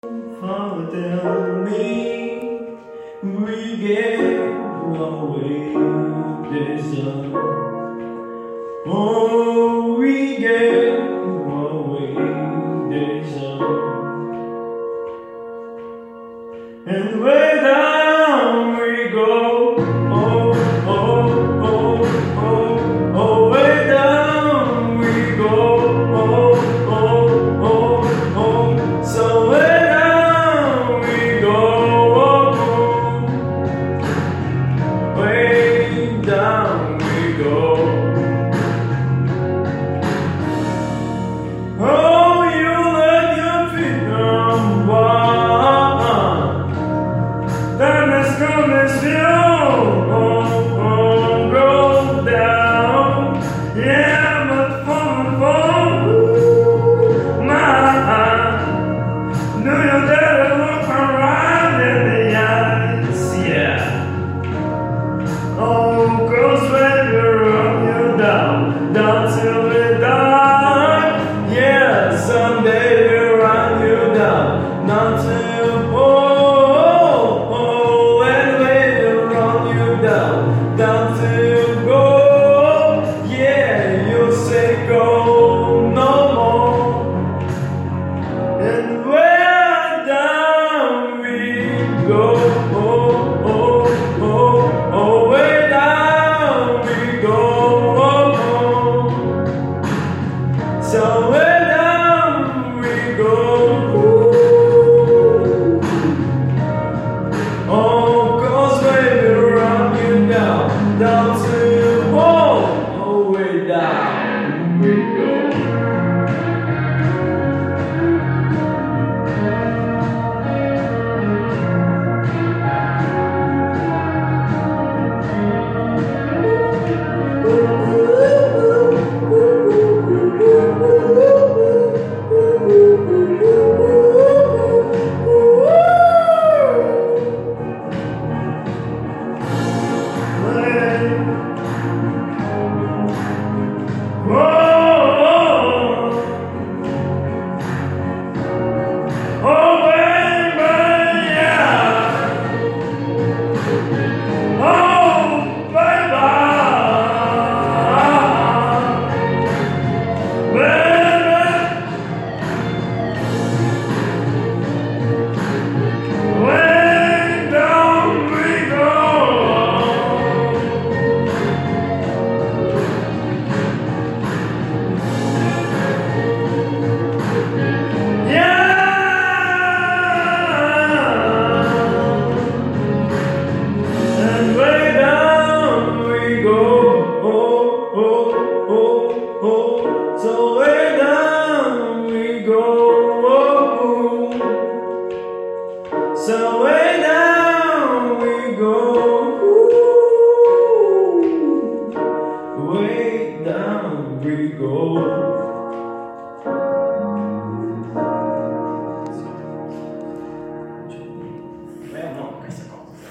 Father, tell me we get away this sun. Oh, we get away this sun. And way down we go. Oh, oh, oh, oh, oh, way down we go. Oh, oh, oh, oh, so way down we go. Way down we go. Oh, you let your feet down. Darkness comes still, go down. Yeah, but for my knew your daddy look around in the eyes, yeah. Oh, girls, baby, run you down till we die. Yeah, someday we'll run you down till down to go, yeah, you'll say go no more. And where down we go, oh, oh, oh, oh, way down we go, oh, oh. So way down we go, ooh. Oh, 'cause baby, down to oh, way down we go. So way down we go. So way down we go. Way down we go.